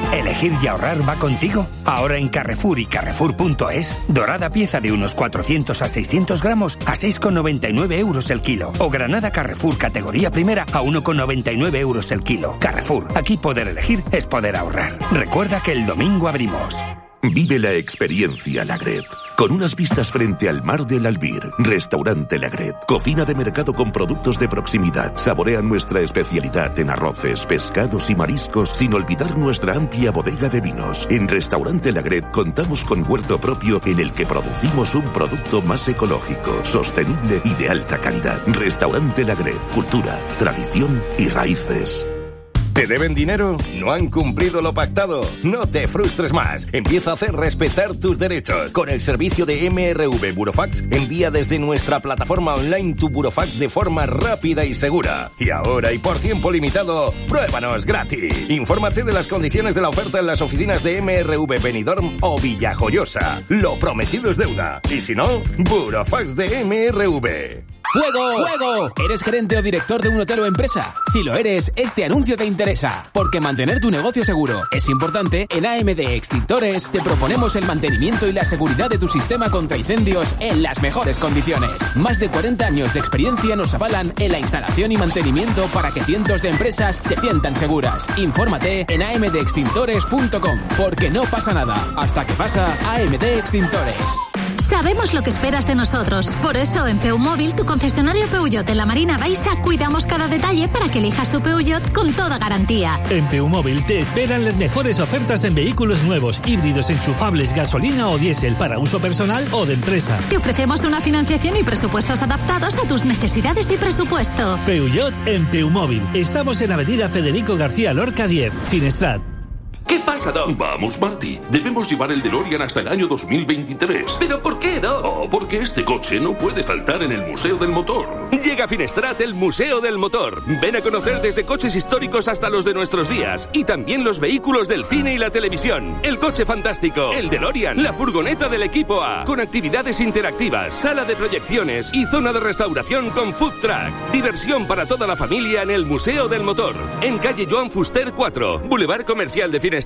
¿Elegir y ahorrar va contigo? Ahora en Carrefour y Carrefour.es, dorada pieza de unos 400 a 600 gramos a 6,99 euros el kilo. O granada Carrefour categoría primera a 1,99 euros el kilo. Carrefour, aquí poder elegir es poder ahorrar. Recuerda que el domingo abrimos. Vive la experiencia Lagret, con unas vistas frente al mar del Albir. Restaurante Lagret, cocina de mercado con productos de proximidad. Saborea nuestra especialidad en arroces, pescados y mariscos, sin olvidar nuestra amplia bodega de vinos. En Restaurante Lagret contamos con huerto propio en el que producimos un producto más ecológico, sostenible y de alta calidad. Restaurante Lagret, cultura, tradición y raíces. ¿Te deben dinero? ¿No han cumplido lo pactado? No te frustres más. Empieza a hacer respetar tus derechos. Con el servicio de MRV Burofax, envía desde nuestra plataforma online tu burofax de forma rápida y segura. Y ahora y por tiempo limitado, pruébanos gratis. Infórmate de las condiciones de la oferta en las oficinas de MRV Benidorm o Villajoyosa. Lo prometido es deuda. Y si no, burofax de MRV. ¡Fuego! ¡Fuego! ¿Eres gerente o director de un hotel o empresa? Si lo eres, este anuncio te interesa, porque mantener tu negocio seguro es importante. En AMD Extintores te proponemos el mantenimiento y la seguridad de tu sistema contra incendios en las mejores condiciones. Más de 40 años de experiencia nos avalan en la instalación y mantenimiento para que cientos de empresas se sientan seguras. Infórmate en amdextintores.com, porque no pasa nada hasta que pasa. AMD Extintores. Sabemos lo que esperas de nosotros. Por eso en Peumóvil, tu concesionario Peugeot en la Marina Baixa, cuidamos cada detalle para que elijas tu Peugeot con toda garantía. En Peumóvil te esperan las mejores ofertas en vehículos nuevos, híbridos, enchufables, gasolina o diésel para uso personal o de empresa. Te ofrecemos una financiación y presupuestos adaptados a tus necesidades y presupuesto. Peugeot en Peumóvil. Estamos en Avenida Federico García Lorca 10, Finestrat. ¿Qué pasa, Doc? Vamos, Marty. Debemos llevar el DeLorean hasta el año 2023. ¿Pero por qué, Doc? Oh, porque este coche no puede faltar en el Museo del Motor. Llega a Finestrat el Museo del Motor. Ven a conocer desde coches históricos hasta los de nuestros días. Y también los vehículos del cine y la televisión. El coche fantástico, el DeLorean, la furgoneta del equipo A. Con actividades interactivas, sala de proyecciones y zona de restauración con food truck. Diversión para toda la familia en el Museo del Motor. En calle Joan Fuster 4, Boulevard Comercial de Finestrat.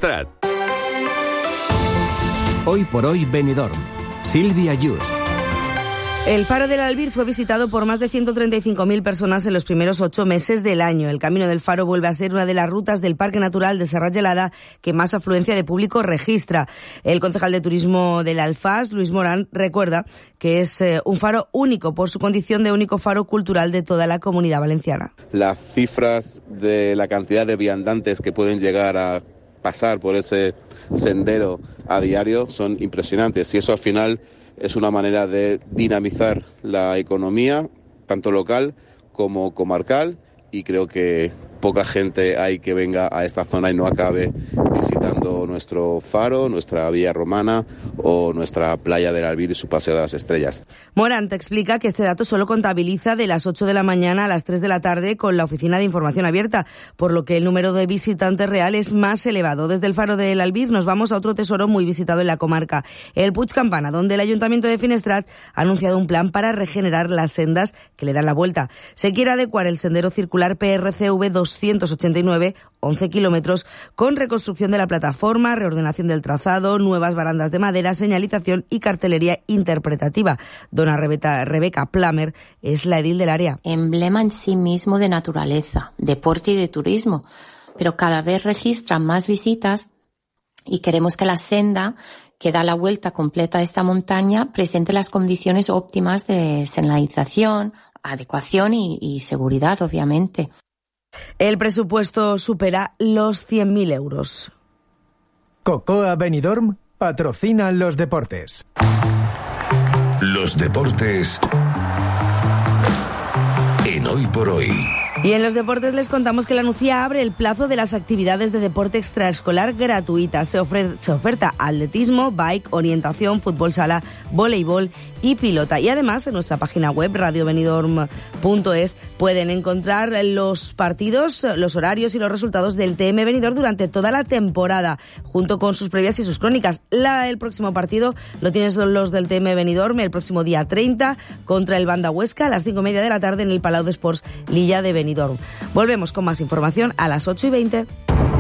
Hoy por hoy Benidorm. Silvia Yus. El Faro del Albir fue visitado por más de 135.000 personas en los primeros 8 meses del año. El Camino del Faro vuelve a ser una de las rutas del Parque Natural de Serrat Gelada que más afluencia de público registra. El concejal de turismo del Alfaz, Luis Morán, recuerda que es un faro único por su condición de único faro cultural de toda la Comunidad Valenciana. Las cifras de la cantidad de viandantes que pueden llegar a pasar por ese sendero a diario son impresionantes, y eso al final es una manera de dinamizar la economía, tanto local como comarcal, y creo que poca gente hay que venga a esta zona y no acabe visitando nuestro faro, nuestra vía romana o nuestra playa del Albir y su paseo de las estrellas. Morán te explica que este dato solo contabiliza de las 8 de la mañana a las 3 de la tarde con la oficina de información abierta, por lo que el número de visitantes real es más elevado. Desde el faro del Albir nos vamos a otro tesoro muy visitado en la comarca, el Puig Campana, donde el Ayuntamiento de Finestrat ha anunciado un plan para regenerar las sendas que le dan la vuelta. Se quiere adecuar el sendero circular PRCV 289, 11 kilómetros, con reconstrucción de la plataforma, reordenación del trazado, nuevas barandas de madera, señalización y cartelería interpretativa. Dona Rebeca Plamer es la edil del área. Emblema en sí mismo de naturaleza, deporte y de turismo, pero cada vez registra más visitas y queremos que la senda que da la vuelta completa a esta montaña presente las condiciones óptimas de señalización, adecuación y seguridad, obviamente. El presupuesto supera los 100.000 euros. Cocoa Benidorm patrocina los deportes. Los deportes en Hoy por Hoy. Y en los deportes les contamos que la Nucía abre el plazo de las actividades de deporte extraescolar gratuitas. Se oferta atletismo, bike, orientación, fútbol sala, voleibol y pilota. Y además en nuestra página web radiobenidorm.es pueden encontrar los partidos, los horarios y los resultados del TM Benidorm durante toda la temporada, junto con sus previas y sus crónicas. El próximo partido lo tienes los del TM Benidorm el próximo día 30 contra el Banda Huesca a las 5:30 de la tarde en el Palau d'Esports Lilla de Benidorm. Volvemos con más información a las 8:20.